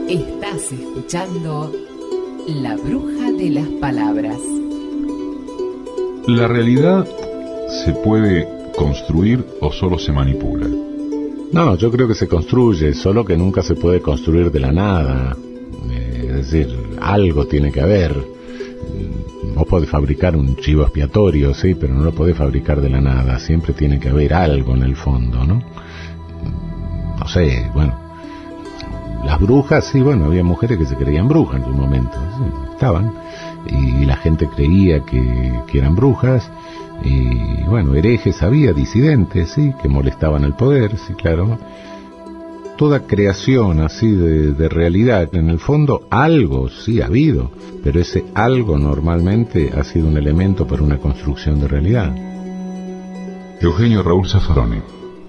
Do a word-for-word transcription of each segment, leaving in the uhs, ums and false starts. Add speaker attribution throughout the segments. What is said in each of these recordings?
Speaker 1: Estás escuchando La Bruja de las Palabras.
Speaker 2: ¿La realidad se puede construir o solo se manipula?
Speaker 3: No, yo creo que se construye, solo que nunca se puede construir de la nada. Eh, es decir, algo tiene que haber. Vos podés fabricar un chivo expiatorio, sí, pero no lo podés fabricar de la nada. Siempre tiene que haber algo en el fondo, ¿no? No sé, bueno. Las brujas, sí, bueno, había mujeres que se creían brujas en su momento, sí, estaban. Y la gente creía que, que eran brujas. Y bueno, herejes había, disidentes, sí, que molestaban al poder, sí, claro. Toda creación así de, de realidad, en el fondo algo sí ha habido, pero ese algo normalmente ha sido un elemento para una construcción de realidad.
Speaker 2: Eugenio Raúl Zaffaroni.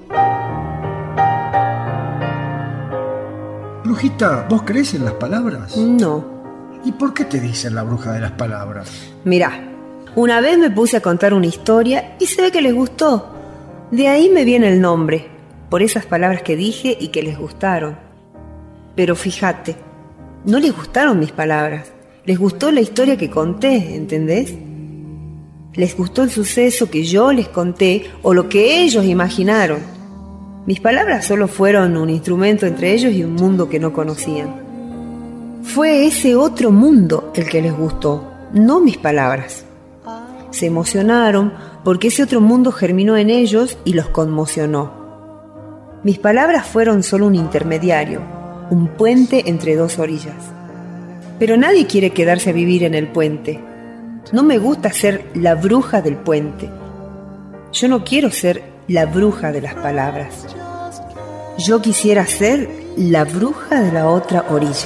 Speaker 4: Brujita, ¿vos crees en las palabras?
Speaker 5: No.
Speaker 4: ¿Y por qué te dicen la bruja de las palabras?
Speaker 5: Mirá, una vez me puse a contar una historia y se ve que les gustó. De ahí me viene el nombre, por esas palabras que dije y que les gustaron. Pero fíjate, no les gustaron mis palabras, les gustó la historia que conté, ¿entendés? Les gustó el suceso que yo les conté o lo que ellos imaginaron. Mis palabras solo fueron un instrumento entre ellos y un mundo que no conocían. Fue ese otro mundo el que les gustó, no mis palabras. Se emocionaron porque ese otro mundo germinó en ellos y los conmocionó. Mis palabras fueron solo un intermediario, un puente entre dos orillas. Pero nadie quiere quedarse a vivir en el puente. No me gusta ser la bruja del puente. Yo no quiero ser la bruja de las palabras. Yo quisiera ser la bruja de la otra orilla.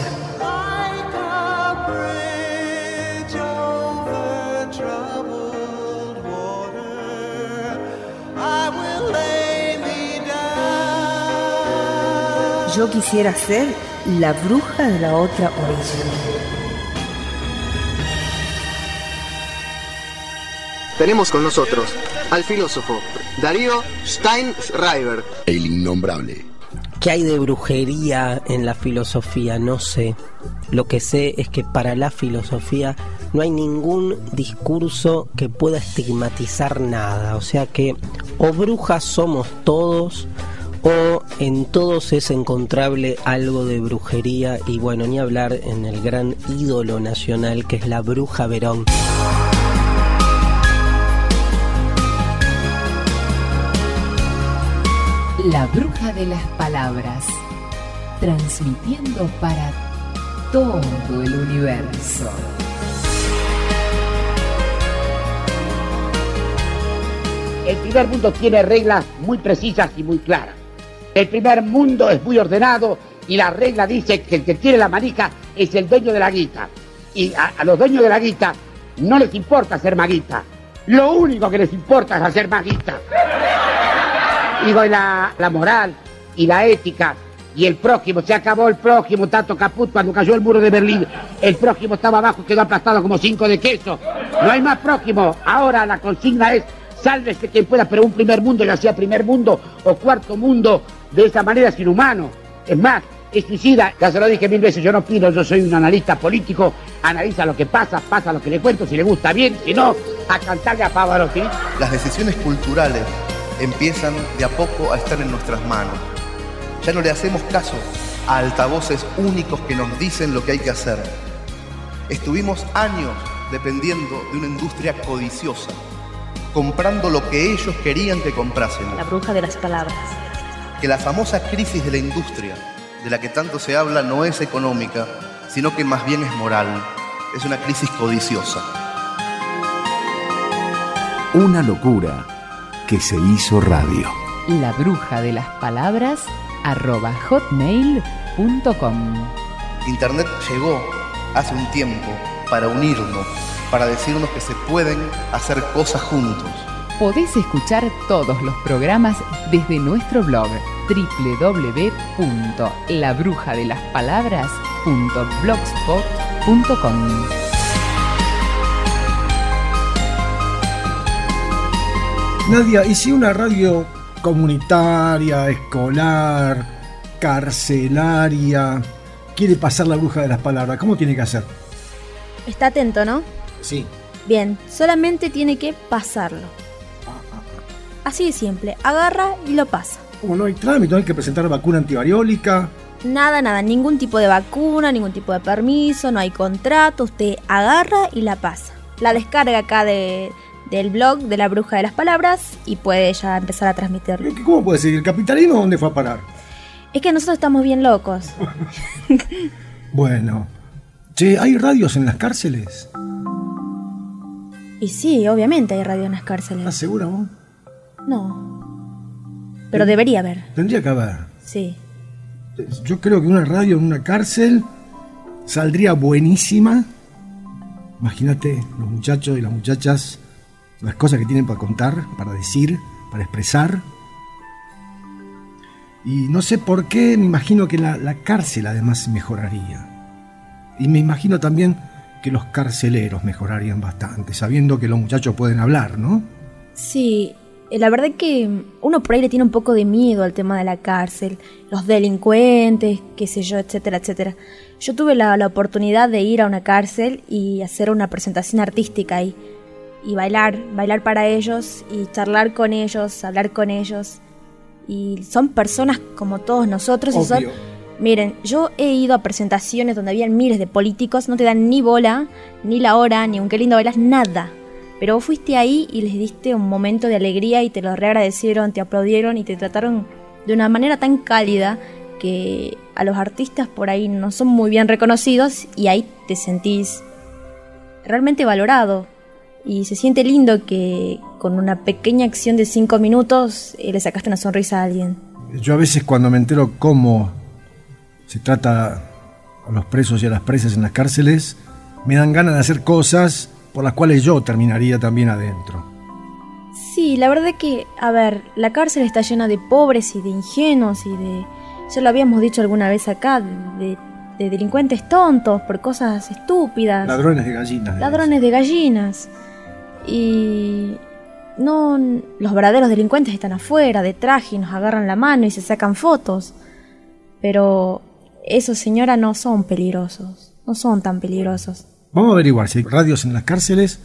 Speaker 5: Yo quisiera ser la bruja de la otra orilla.
Speaker 6: Tenemos con nosotros al filósofo Darío Steinschreiber.
Speaker 7: El innombrable.
Speaker 8: ¿Qué hay de brujería en la filosofía? No sé. Lo que sé es que para la filosofía no hay ningún discurso que pueda estigmatizar nada. O sea que o brujas somos todos, o en todos es encontrable algo de brujería. Y bueno, ni hablar en el gran ídolo nacional que es la Bruja Verón.
Speaker 1: La Bruja de las Palabras, transmitiendo para todo el universo.
Speaker 9: El primer mundo tiene reglas muy precisas y muy claras. El primer mundo es muy ordenado y la regla dice que el que tiene la manija es el dueño de la guita. Y a, a los dueños de la guita no les importa ser maguita. Lo único que les importa es hacer maguita. Digo, la, la moral y la ética y el prójimo, se acabó el prójimo, tanto caput cuando cayó el muro de Berlín, el prójimo estaba abajo y quedó aplastado como cinco de queso. No hay más prójimo, ahora la consigna es sálvese quien pueda, pero un primer mundo, ya sea primer mundo o cuarto mundo, de esa manera es inhumano, es más, es suicida. Ya se lo dije mil veces, yo no opino, yo soy un analista político, analiza lo que pasa, pasa lo que le cuento, si le gusta bien, si no, a cantarle a Pavarotti.
Speaker 10: Las decisiones culturales empiezan de a poco a estar en nuestras manos. Ya no le hacemos caso a altavoces únicos que nos dicen lo que hay que hacer. Estuvimos años dependiendo de una industria codiciosa, comprando lo que ellos querían que comprásemos.
Speaker 11: La bruja de las palabras.
Speaker 10: Que la famosa crisis de la industria, de la que tanto se habla, no es económica, sino que más bien es moral. Es una crisis codiciosa.
Speaker 12: Una locura que se hizo radio.
Speaker 1: La Bruja de las Palabras arroba hotmail punto com.
Speaker 10: Internet llegó hace un tiempo para unirnos, para decirnos que se pueden hacer cosas juntos.
Speaker 1: Podés escuchar todos los programas desde nuestro blog doble u doble u doble u punto la bruja de las palabras punto blogspot punto com.
Speaker 4: Nadia, ¿y si una radio comunitaria, escolar, carcelaria, quiere pasar la bruja de las palabras, ¿cómo tiene que hacer?
Speaker 7: Está atento, ¿no?
Speaker 4: Sí.
Speaker 7: Bien, solamente tiene que pasarlo. Así de simple, agarra y lo pasa.
Speaker 4: ¿Cómo no hay trámite? ¿No hay que presentar vacuna antivariólica?
Speaker 7: Nada, nada, ningún tipo de vacuna, ningún tipo de permiso, no hay contrato, usted agarra y la pasa. La descarga acá de, del blog de la Bruja de las Palabras y puede ya empezar a transmitirlo.
Speaker 4: ¿Cómo puede ser? ¿El capitalismo dónde fue a parar?
Speaker 7: Es que nosotros estamos bien locos.
Speaker 4: Bueno. Che, ¿hay radios en las cárceles?
Speaker 7: Y sí, obviamente hay radio en las cárceles.
Speaker 4: ¿Estás segura vos?
Speaker 7: No. Pero debería haber.
Speaker 4: Tendría que haber.
Speaker 7: Sí.
Speaker 4: Yo creo que una radio en una cárcel saldría buenísima. Imagínate los muchachos y las muchachas, las cosas que tienen para contar, para decir, para expresar. Y no sé por qué, me imagino que la, la cárcel además mejoraría. Y me imagino también que los carceleros mejorarían bastante, sabiendo que los muchachos pueden hablar, ¿no?
Speaker 7: Sí, la verdad es que uno por ahí le tiene un poco de miedo al tema de la cárcel, los delincuentes, qué sé yo, etcétera, etcétera. Yo tuve la, la oportunidad de ir a una cárcel y hacer una presentación artística ahí, y bailar, bailar para ellos, y charlar con ellos, hablar con ellos. Y son personas como todos nosotros. Y son, miren, yo he ido a presentaciones donde habían miles de políticos, no te dan ni bola, ni la hora, ni un qué lindo bailas, nada. Pero vos fuiste ahí y les diste un momento de alegría y te lo reagradecieron, te aplaudieron y te trataron de una manera tan cálida que a los artistas por ahí no son muy bien reconocidos y ahí te sentís realmente valorado. Y se siente lindo que con una pequeña acción de cinco minutos eh, le sacaste una sonrisa a alguien.
Speaker 4: Yo a veces cuando me entero cómo se trata a los presos y a las presas en las cárceles, me dan ganas de hacer cosas por las cuales yo terminaría también adentro.
Speaker 7: Sí, la verdad es que, a ver, la cárcel está llena de pobres y de ingenuos y de, ya lo habíamos dicho alguna vez acá, de, de delincuentes tontos por cosas estúpidas.
Speaker 4: Ladrones de gallinas.
Speaker 7: Ladrones de gallinas. Y no, los verdaderos delincuentes están afuera, de traje, y nos agarran la mano y se sacan fotos. Pero esos, señora, no son peligrosos, no son tan peligrosos.
Speaker 4: Vamos a averiguar si hay radios en las cárceles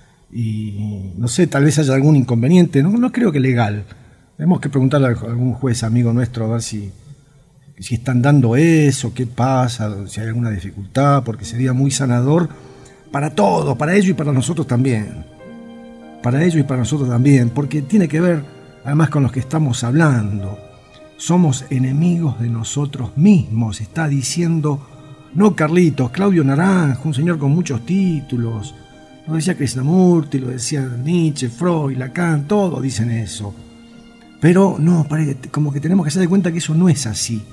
Speaker 4: y no sé, tal vez haya algún inconveniente, no, no creo que legal. Tenemos que preguntarle a algún juez amigo nuestro a ver si, si están dando eso, qué pasa, si hay alguna dificultad, porque sería muy sanador para todos, para ellos y para nosotros también. Para ellos y para nosotros también, porque tiene que ver además con los que estamos hablando. Somos enemigos de nosotros mismos, está diciendo, no Carlitos, Claudio Naranjo, un señor con muchos títulos, lo decía Krishnamurti, lo decía Nietzsche, Freud, Lacan, todos dicen eso. Pero no, como que tenemos que hacer de cuenta que eso no es así.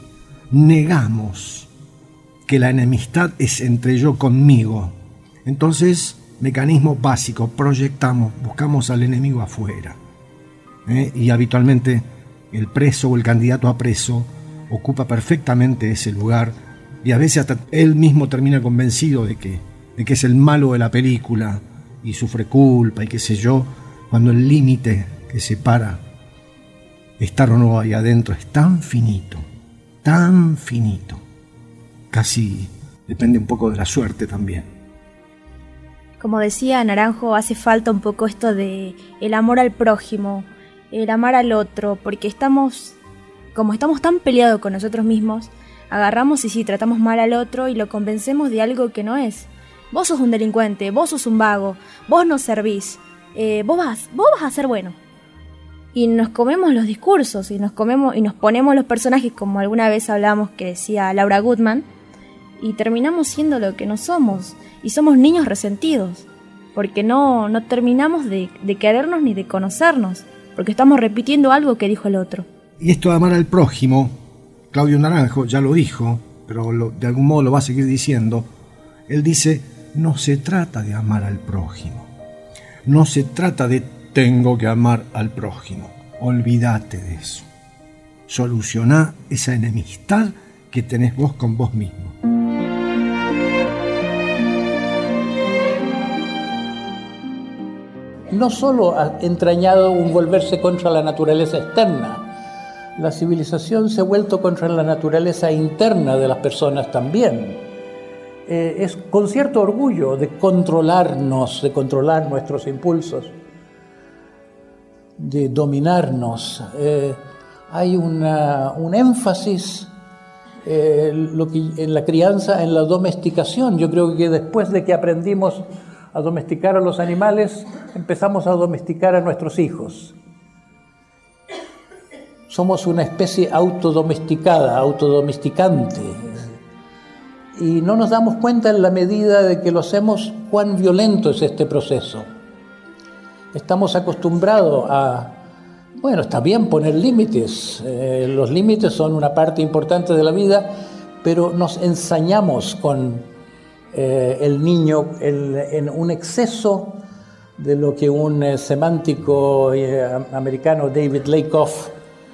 Speaker 4: Negamos que la enemistad es entre yo conmigo. Entonces, mecanismo básico, proyectamos, buscamos al enemigo afuera. ¿Eh? Y habitualmente el preso o el candidato a preso ocupa perfectamente ese lugar y a veces hasta él mismo termina convencido de que, de que es el malo de la película y sufre culpa y qué sé yo, cuando el límite que separa estar o no ahí adentro es tan finito, tan finito, casi depende un poco de la suerte también.
Speaker 7: Como decía Naranjo, hace falta un poco esto de el amor al prójimo, el amar al otro, porque estamos, como estamos tan peleados con nosotros mismos, agarramos y sí, tratamos mal al otro y lo convencemos de algo que no es. Vos sos un delincuente, vos sos un vago, vos no servís, eh, vos vas, vos vas a ser bueno. Y nos comemos los discursos y nos comemos y nos ponemos los personajes como alguna vez hablamos que decía Laura Goodman y terminamos siendo lo que no somos. Y somos niños resentidos, porque no, no terminamos de, de querernos ni de conocernos, porque estamos repitiendo algo que dijo el otro.
Speaker 4: Y esto de amar al prójimo, Claudio Naranjo ya lo dijo, pero lo, de algún modo lo va a seguir diciendo. Él dice, no se trata de amar al prójimo, no se trata de tengo que amar al prójimo, olvídate de eso. Solucioná esa enemistad que tenés vos con vos mismo.
Speaker 11: No solo ha entrañado un volverse contra la naturaleza externa, la civilización se ha vuelto contra la naturaleza interna de las personas también. Eh, es con cierto orgullo de controlarnos, de controlar nuestros impulsos, de dominarnos. Eh, hay una, un énfasis eh, lo que, en la crianza, en la domesticación. Yo creo que después de que aprendimos a domesticar a los animales, empezamos a domesticar a nuestros hijos. Somos una especie autodomesticada, autodomesticante. Y no nos damos cuenta en la medida de que lo hacemos cuán violento es este proceso. Estamos acostumbrados a, bueno, está bien poner límites. Eh, los límites son una parte importante de la vida, pero nos ensañamos con eh, el niño el, en un exceso de lo que un eh, semántico eh, americano, David Lakoff,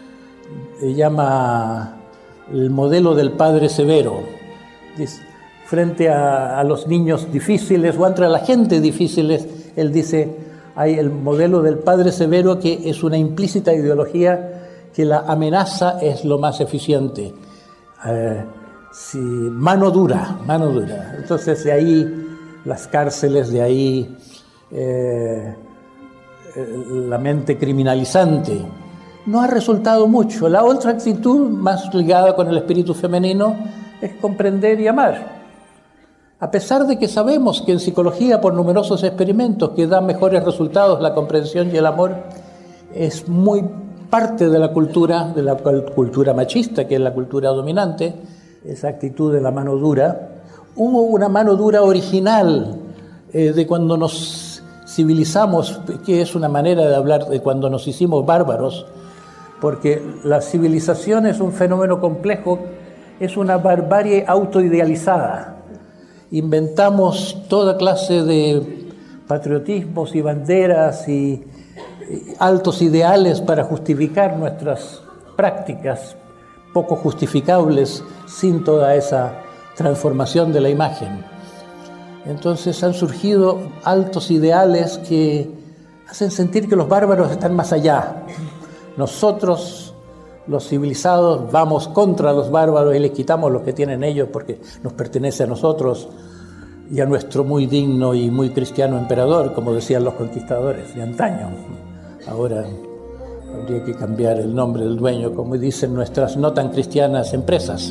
Speaker 11: llama el modelo del padre severo. Dice, frente a, a los niños difíciles o entre la gente difíciles, él dice, hay el modelo del padre severo, que es una implícita ideología que la amenaza es lo más eficiente. Eh, si, mano dura, mano dura. Entonces de ahí las cárceles, de ahí eh, la mente criminalizante. No ha resultado mucho. La otra actitud, más ligada con el espíritu femenino, es comprender y amar. A pesar de que sabemos que en psicología, por numerosos experimentos que dan mejores resultados, la comprensión y el amor es muy parte de la cultura, de la cultura machista, que es la cultura dominante, esa actitud de la mano dura. Hubo una mano dura original eh, de cuando nos civilizamos, que es una manera de hablar de cuando nos hicimos bárbaros, porque la civilización es un fenómeno complejo, es una barbarie autoidealizada. Inventamos toda clase de patriotismos y banderas y, y altos ideales para justificar nuestras prácticas poco justificables sin toda esa transformación de la imagen. Entonces han surgido altos ideales que hacen sentir que los bárbaros están más allá. Nosotros, los civilizados, vamos contra los bárbaros y les quitamos lo que tienen ellos porque nos pertenece a nosotros y a nuestro muy digno y muy cristiano emperador, como decían los conquistadores de antaño. Ahora habría que cambiar el nombre del dueño, como dicen nuestras no tan cristianas empresas.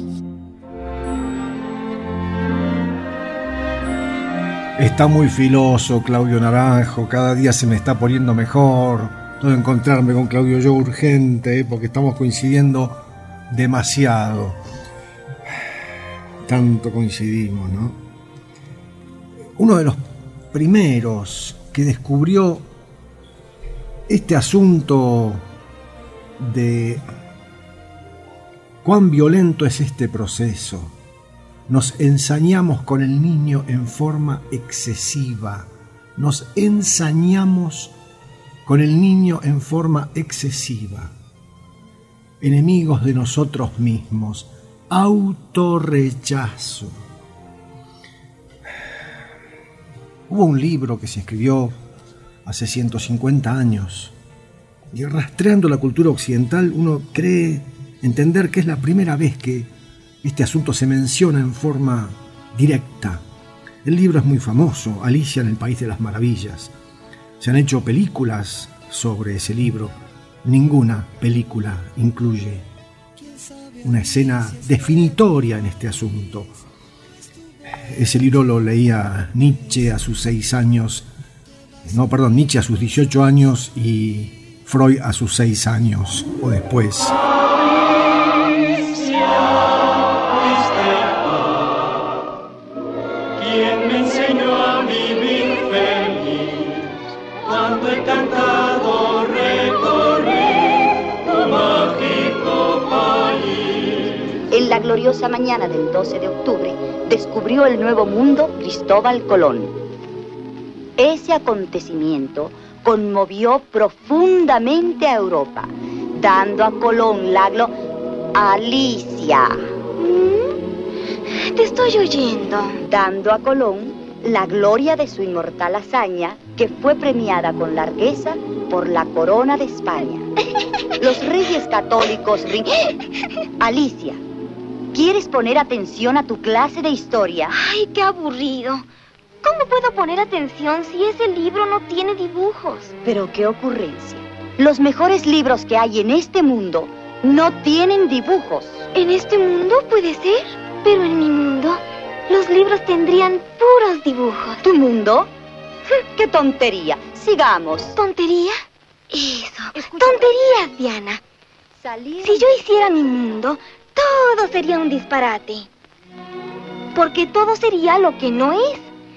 Speaker 4: Está muy filoso Claudio Naranjo, cada día se me está poniendo mejor. Tengo que encontrarme con Claudio yo urgente, ¿eh? Porque estamos coincidiendo demasiado. Tanto coincidimos, ¿no? Uno de los primeros que descubrió este asunto de cuán violento es este proceso. Nos ensañamos con el niño en forma excesiva. Nos ensañamos con el niño en forma excesiva. Enemigos de nosotros mismos. Autorrechazo. Hubo un libro que se escribió hace ciento cincuenta años y rastreando la cultura occidental uno cree entender que es la primera vez que este asunto se menciona en forma directa. El libro es muy famoso, Alicia en el País de las Maravillas. Se han hecho películas sobre ese libro. Ninguna película incluye una escena definitoria en este asunto. Ese libro lo leía Nietzsche a sus seis años, no, perdón, Nietzsche a sus dieciocho años y Freud a sus seis años o después.
Speaker 13: ¿Quién me enseñó a vivir feliz? Cuando he cantado recorrí tu mágico país.
Speaker 14: En la gloriosa mañana del doce de octubre descubrió el Nuevo Mundo Cristóbal Colón. Ese acontecimiento conmovió profundamente a Europa, dando a Colón la glo... Alicia.
Speaker 15: Te estoy oyendo.
Speaker 14: Dando a Colón la gloria de su inmortal hazaña que fue premiada con largueza por la corona de España. Los reyes católicos... ri- Alicia, ¿quieres poner atención a tu clase de historia?
Speaker 15: Ay, qué aburrido. ¿Cómo puedo poner atención si ese libro no tiene dibujos?
Speaker 14: Pero qué ocurrencia. Los mejores libros que hay en este mundo no tienen dibujos.
Speaker 15: ¿En este mundo puede ser? Pero en mi mundo, los libros tendrían puros dibujos.
Speaker 14: ¿Tu mundo? ¡Qué tontería! Sigamos.
Speaker 15: ¿Tontería? Eso. Tonterías, Diana.
Speaker 14: Salieron...
Speaker 15: Si yo hiciera mi mundo, todo sería un disparate. Porque todo sería lo que no es.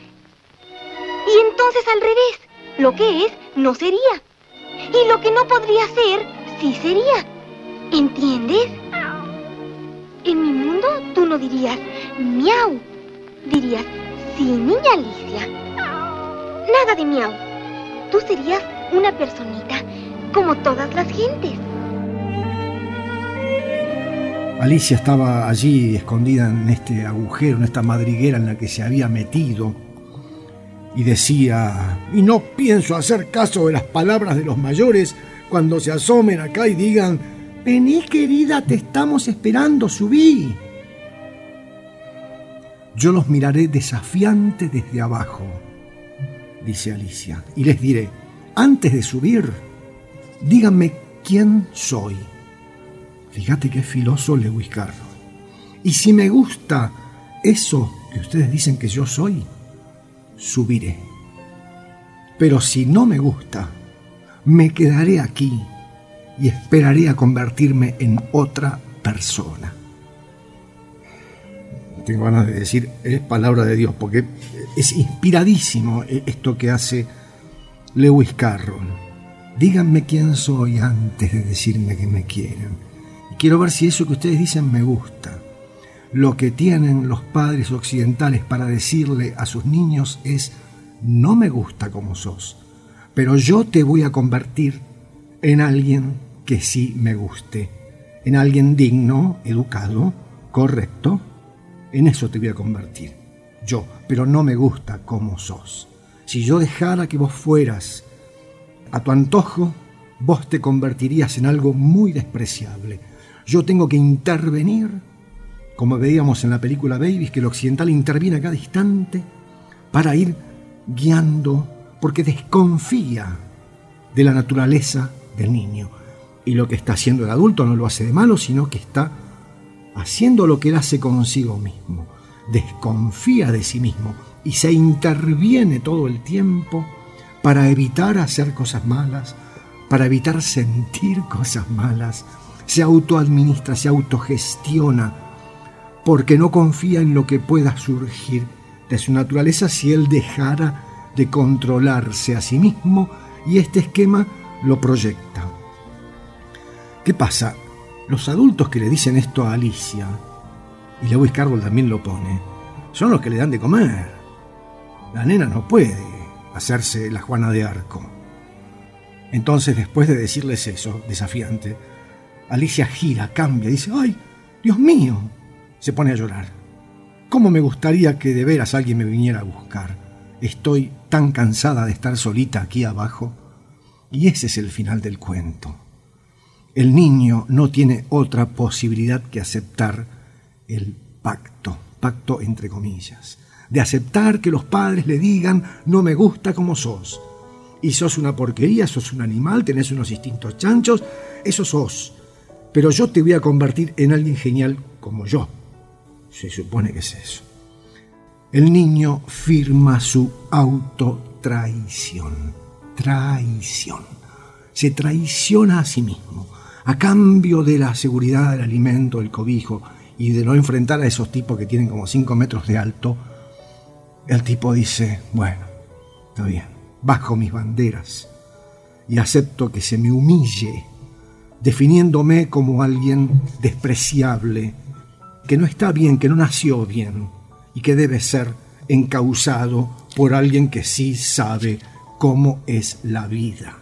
Speaker 15: Y entonces al revés, lo que es no sería. Y lo que no podría ser, sí sería. ¿Entiendes? En mi mundo tú no dirías miau. Dirías, sí, niña Alicia. Nada de miau. Tú serías una personita como todas las gentes.
Speaker 4: Alicia estaba allí escondida en este agujero, en esta madriguera en la que se había metido, y decía: y no pienso hacer caso de las palabras de los mayores cuando se asomen acá y digan: vení, querida, te estamos esperando, subí. Yo los miraré desafiante desde abajo, dice Alicia, y les diré: antes de subir, díganme quién soy. Fíjate qué filoso Lewis Carroll. Y si me gusta eso que ustedes dicen que yo soy, subiré. Pero si no me gusta, me quedaré aquí y esperaré a convertirme en otra persona. Tengo ganas de decir, es palabra de Dios, porque es inspiradísimo esto que hace Lewis Carroll. Díganme quién soy antes de decirme que me quieren. Quiero ver si eso que ustedes dicen me gusta. Lo que tienen los padres occidentales para decirle a sus niños es: no me gusta como sos, pero yo te voy a convertir en alguien que sí me guste, en alguien digno, educado, correcto. En eso te voy a convertir, yo, pero no me gusta como sos. Si yo dejara que vos fueras a tu antojo, vos te convertirías en algo muy despreciable. Yo tengo que intervenir, como veíamos en la película Babies, que el occidental interviene a cada instante para ir guiando, porque desconfía de la naturaleza del niño. Y lo que está haciendo el adulto no lo hace de malo, sino que está haciendo lo que él hace consigo mismo. Desconfía de sí mismo y se interviene todo el tiempo para evitar hacer cosas malas, para evitar sentir cosas malas. Se autoadministra, se autogestiona, porque no confía en lo que pueda surgir de su naturaleza si él dejara de controlarse a sí mismo, y este esquema lo proyecta. ¿Qué pasa? Los adultos que le dicen esto a Alicia, y Lewis Carroll también lo pone, son los que le dan de comer. La nena no puede hacerse la Juana de Arco. Entonces, después de decirles eso, desafiante, Alicia gira, cambia, dice: ¡ay, Dios mío! Se pone a llorar. ¿Cómo me gustaría que de veras alguien me viniera a buscar? Estoy tan cansada de estar solita aquí abajo. Y ese es el final del cuento. El niño no tiene otra posibilidad que aceptar el pacto, pacto entre comillas, de aceptar que los padres le digan: no me gusta como sos. Y sos una porquería, sos un animal, tenés unos instintos chanchos, eso sos. Pero yo te voy a convertir en alguien genial como yo. Se supone que es eso. El niño firma su autotraición. Traición. Se traiciona a sí mismo, a cambio de la seguridad del alimento, del cobijo, y de no enfrentar a esos tipos que tienen como cinco metros de alto. El tipo dice: bueno, está bien, bajo mis banderas y acepto que se me humille, definiéndome como alguien despreciable, que no está bien, que no nació bien y que debe ser encauzado por alguien que sí sabe cómo es la vida.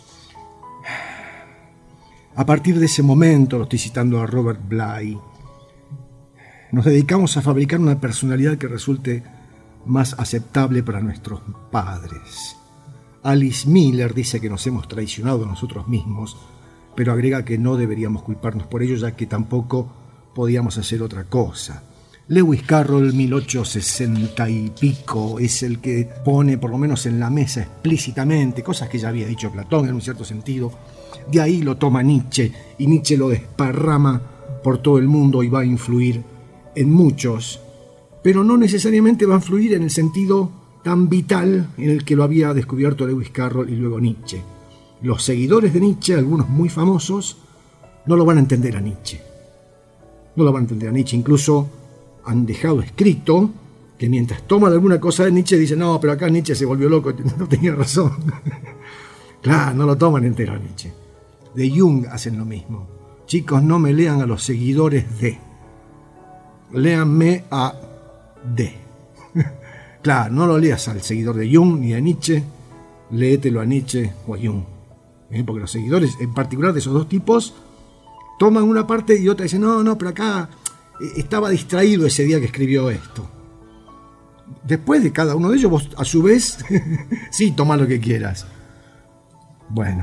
Speaker 4: A partir de ese momento, lo estoy citando a Robert Bly, nos dedicamos a fabricar una personalidad que resulte más aceptable para nuestros padres. Alice Miller dice que nos hemos traicionado a nosotros mismos, pero agrega que no deberíamos culparnos por ello, ya que tampoco podíamos hacer otra cosa. Lewis Carroll, mil ochocientos sesenta y pico, es el que pone, por lo menos en la mesa explícitamente, cosas que ya había dicho Platón en un cierto sentido. De ahí lo toma Nietzsche, y Nietzsche lo desparrama por todo el mundo y va a influir en muchos, pero no necesariamente va a influir en el sentido tan vital en el que lo había descubierto Lewis Carroll y luego Nietzsche. Los seguidores de Nietzsche, algunos muy famosos, no lo van a entender a Nietzsche. No lo van a entender a Nietzsche. Incluso han dejado escrito que mientras toman alguna cosa de Nietzsche dicen, no, pero acá Nietzsche se volvió loco, no tenía razón. Claro, no lo toman entero a Nietzsche. De Jung hacen lo mismo. Chicos, no me lean a los seguidores de. Léanme a de. Claro, no lo leas al seguidor de Jung ni de Nietzsche, léetelo a Nietzsche o a Jung. ¿Eh? Porque los seguidores, en particular de esos dos tipos, toman una parte y otra dicen, no, no, pero acá estaba distraído ese día que escribió esto. Después de cada uno de ellos, vos a su vez, sí, toma lo que quieras. Bueno.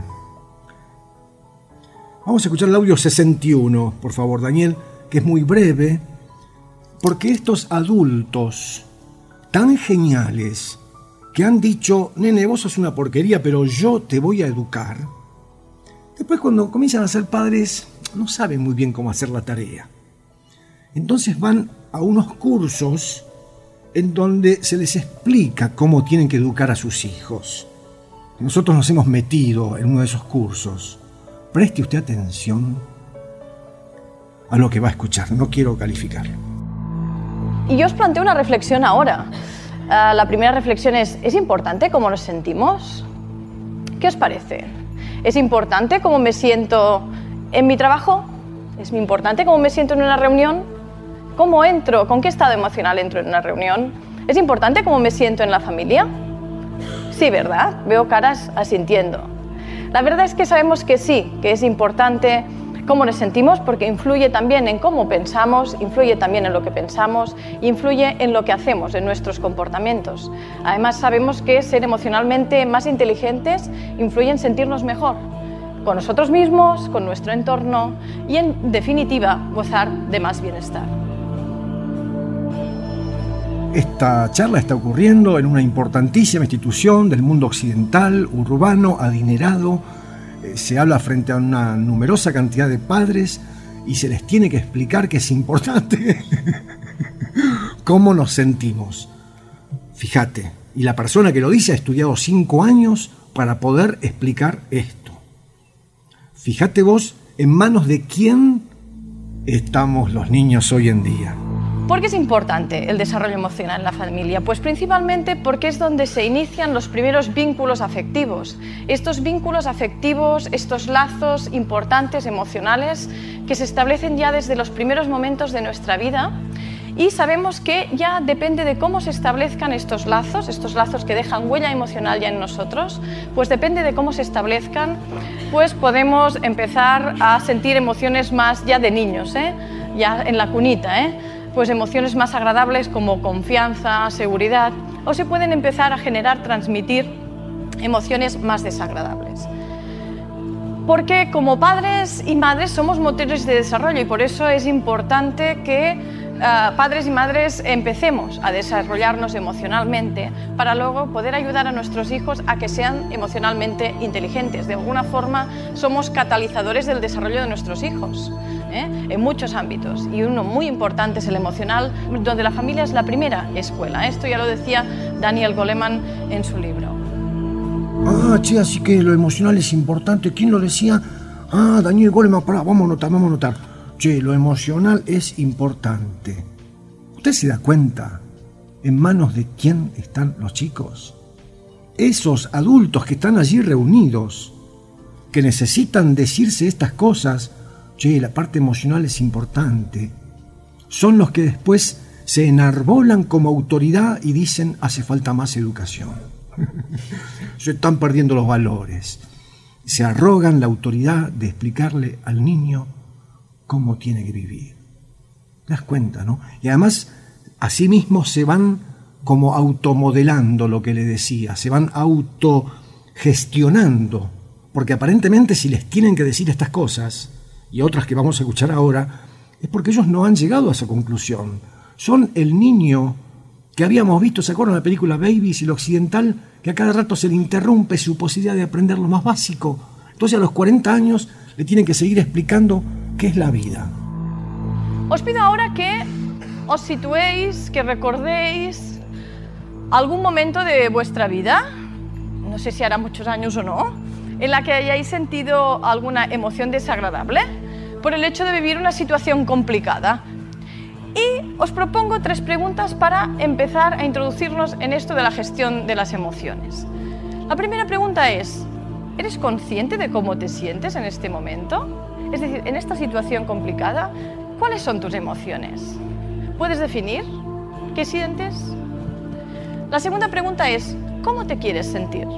Speaker 4: Vamos a escuchar el audio sesenta y uno, por favor, Daniel, que es muy breve, porque estos adultos tan geniales que han dicho, nene, vos sos una porquería, pero yo te voy a educar, después cuando comienzan a ser padres no saben muy bien cómo hacer la tarea. Entonces van a unos cursos en donde se les explica cómo tienen que educar a sus hijos. Nosotros nos hemos metido en uno de esos cursos. Preste usted atención a lo que va a escuchar, no quiero calificarlo.
Speaker 16: Y yo os planteo una reflexión ahora. Uh, la primera reflexión es, ¿es importante cómo nos sentimos? ¿Qué os parece? ¿Es importante cómo me siento en mi trabajo? ¿Es importante cómo me siento en una reunión? ¿Cómo entro? ¿Con qué estado emocional entro en una reunión? ¿Es importante cómo me siento en la familia? Sí, ¿verdad? Veo caras asintiendo. La verdad es que sabemos que sí, que es importante cómo nos sentimos, porque influye también en cómo pensamos, influye también en lo que pensamos, influye en lo que hacemos, en nuestros comportamientos. Además, sabemos que ser emocionalmente más inteligentes influye en sentirnos mejor, con nosotros mismos, con nuestro entorno y, en definitiva, gozar de más bienestar.
Speaker 4: Esta charla está ocurriendo en una importantísima institución del mundo occidental, urbano, adinerado. Se habla frente a una numerosa cantidad de padres y se les tiene que explicar que es importante cómo nos sentimos. Fíjate, y la persona que lo dice ha estudiado cinco años para poder explicar esto. Fíjate vos en manos de quién estamos los niños hoy en día.
Speaker 16: ¿Por qué es importante el desarrollo emocional en la familia? Pues principalmente porque es donde se inician los primeros vínculos afectivos. Estos vínculos afectivos, estos lazos importantes emocionales que se establecen ya desde los primeros momentos de nuestra vida, y sabemos que ya depende de cómo se establezcan estos lazos, estos lazos que dejan huella emocional ya en nosotros, pues depende de cómo se establezcan, pues podemos empezar a sentir emociones más ya de niños, ¿eh? Ya en la cunita, ¿eh? Pues emociones más agradables como confianza, seguridad, o se pueden empezar a generar, transmitir emociones más desagradables. Porque como padres y madres somos motores de desarrollo y por eso es importante que Uh, padres y madres empecemos a desarrollarnos emocionalmente para luego poder ayudar a nuestros hijos a que sean emocionalmente inteligentes. De alguna forma somos catalizadores del desarrollo de nuestros hijos, ¿eh? En muchos ámbitos, y uno muy importante es el emocional, donde la familia es la primera escuela. Esto ya lo decía Daniel Goleman en su libro.
Speaker 4: Ah, che, así que lo emocional es importante. ¿Quién lo decía? Ah, Daniel Goleman, pará, vamos a anotar, vamos a anotar. Che, lo emocional es importante. ¿Usted se da cuenta en manos de quién están los chicos? Esos adultos que están allí reunidos, que necesitan decirse estas cosas, che, la parte emocional es importante, son los que después se enarbolan como autoridad y dicen, hace falta más educación. Se están perdiendo los valores. Se arrogan la autoridad de explicarle al niño cómo tiene que vivir. ¿Te das cuenta, no? Y además, así mismo se van como automodelando lo que le decía, se van auto gestionando, porque aparentemente si les tienen que decir estas cosas, y otras que vamos a escuchar ahora, es porque ellos no han llegado a esa conclusión. Son el niño que habíamos visto, ¿se acuerdan de la película Babies y lo occidental? Que a cada rato se le interrumpe su posibilidad de aprender lo más básico. Entonces a los cuarenta años le tienen que seguir explicando qué es la vida.
Speaker 16: Os pido ahora que os situéis, que recordéis algún momento de vuestra vida, no sé si hará muchos años o no, en la que hayáis sentido alguna emoción desagradable por el hecho de vivir una situación complicada. Y os propongo tres preguntas para empezar a introducirnos en esto de la gestión de las emociones. La primera pregunta es, ¿eres consciente de cómo te sientes en este momento? Es decir, en esta situación complicada, ¿cuáles son tus emociones? ¿Puedes definir qué sientes? La segunda pregunta es, ¿cómo te quieres sentir?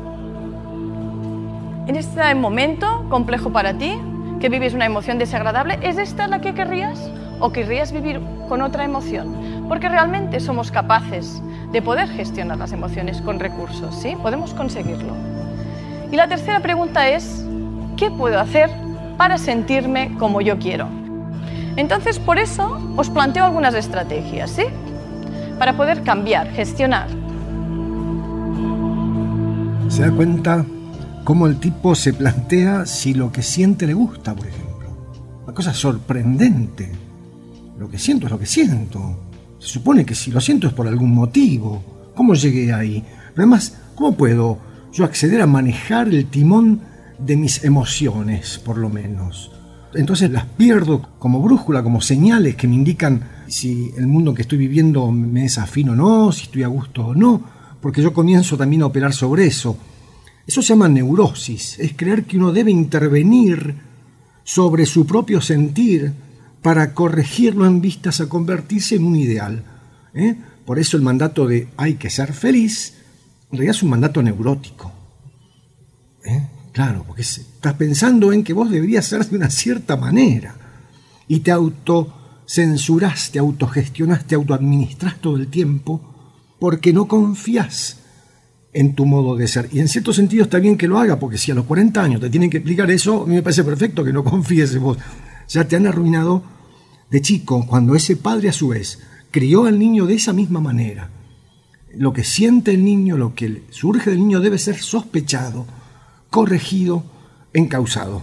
Speaker 16: En este momento complejo para ti, que vives una emoción desagradable, ¿es esta la que querrías? ¿O querrías vivir con otra emoción? Porque realmente somos capaces de poder gestionar las emociones con recursos, ¿sí? Podemos conseguirlo. Y la tercera pregunta es, ¿qué puedo hacer para sentirme como yo quiero? Entonces, por eso os planteo algunas estrategias, ¿sí? Para poder cambiar, gestionar.
Speaker 4: ¿Se da cuenta cómo el tipo se plantea si lo que siente le gusta, por ejemplo? Una cosa sorprendente. Lo que siento es lo que siento. Se supone que si lo siento es por algún motivo. ¿Cómo llegué ahí? Pero además, ¿cómo puedo yo acceder a manejar el timón de mis emociones, por lo menos? Entonces las pierdo como brújula, como señales que me indican si el mundo que estoy viviendo me es afín o no, si estoy a gusto o no, porque yo comienzo también a operar sobre eso. Eso se llama neurosis, es creer que uno debe intervenir sobre su propio sentir para corregirlo en vistas a convertirse en un ideal. ¿eh? Por eso el mandato de hay que ser feliz, en realidad es un mandato neurótico. ¿eh? Claro, porque estás pensando en que vos deberías ser de una cierta manera y te autocensurás, te autogestionás, te autoadministrás todo el tiempo porque no confías en tu modo de ser. Y en cierto sentido está bien que lo haga, porque si a los cuarenta años te tienen que explicar eso, a mí me parece perfecto que no confíes en vos. Ya te han arruinado de chico, cuando ese padre a su vez crió al niño de esa misma manera. Lo que siente el niño, lo que surge del niño debe ser sospechado, corregido, encauzado.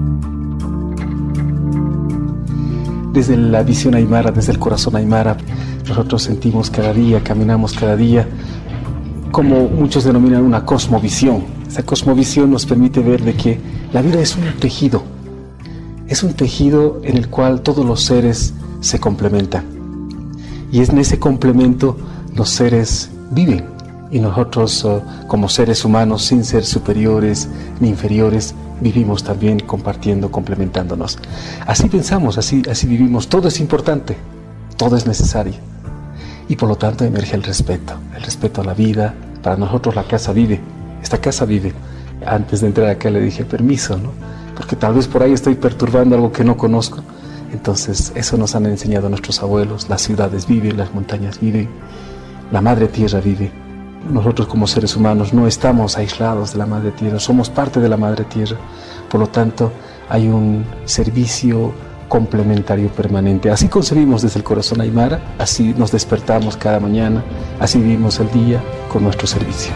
Speaker 17: Desde la visión aymara, desde el corazón aymara, nosotros sentimos cada día, caminamos cada día, como muchos denominan una cosmovisión. Esa cosmovisión nos permite ver de que la vida es un tejido, es un tejido en el cual todos los seres se complementan. Y es en ese complemento los seres viven. Y nosotros, uh, como seres humanos, sin ser superiores ni inferiores, vivimos también compartiendo, complementándonos. Así pensamos, así, así vivimos. Todo es importante, todo es necesario. Y por lo tanto emerge el respeto, el respeto a la vida. Para nosotros la casa vive, esta casa vive. Antes de entrar acá le dije permiso, ¿no? Porque tal vez por ahí estoy perturbando algo que no conozco. Entonces eso nos han enseñado nuestros abuelos. Las ciudades viven, las montañas viven, la madre tierra vive. Nosotros como seres humanos no estamos aislados de la madre tierra, somos parte de la madre tierra. Por lo tanto hay un servicio complementario permanente. Así concebimos desde el corazón aymara, así nos despertamos cada mañana, así vivimos el día con nuestro servicio.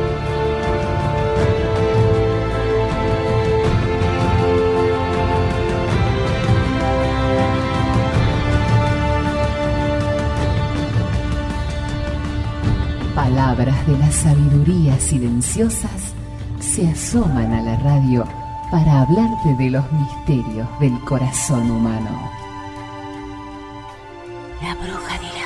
Speaker 1: Palabras de la sabiduría silenciosas se asoman a la radio para hablarte de los misterios del corazón humano.
Speaker 18: La bruja de la